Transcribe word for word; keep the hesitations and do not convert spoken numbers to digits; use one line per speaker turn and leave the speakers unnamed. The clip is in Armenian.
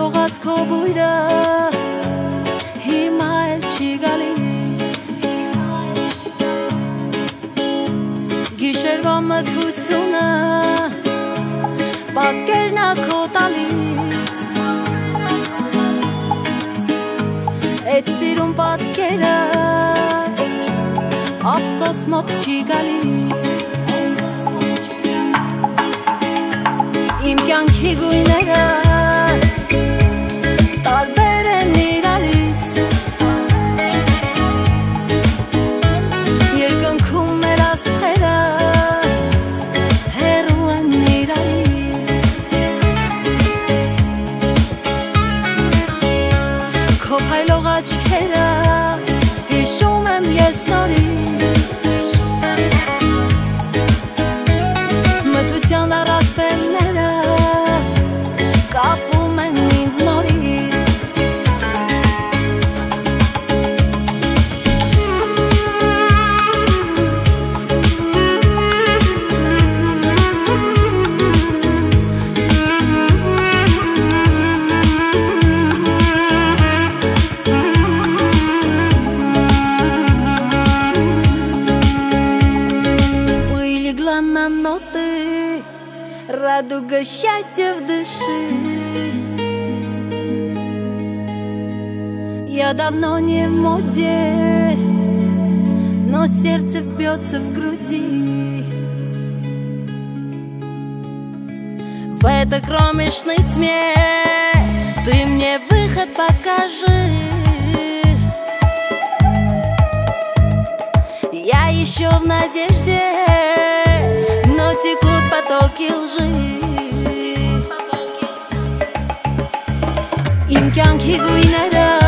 թողած քո բույրը հիմա էլ չի գալիս, գիշերվա մթությունը պատկերն ա քո տալիս, էդ սիրուն պատկերը ափսոս մոտ չի գալիս, իմ կյանքի գույները տարբեր են իրարից, երկնքում մեր աստղերը հեռու են իրարից, քո փայլող աչքերը հիշում եմ ես նորից, մթության առասպելները կապում են ինձ նորից, были гланоноты, радуга счастья в душе. Я давно не в моде, но сердце бьется в груди. В этой кромешной тьме ты мне выход покажи. Я еще в надежде, но текут потоки лжи. Իմ կյանքի գույները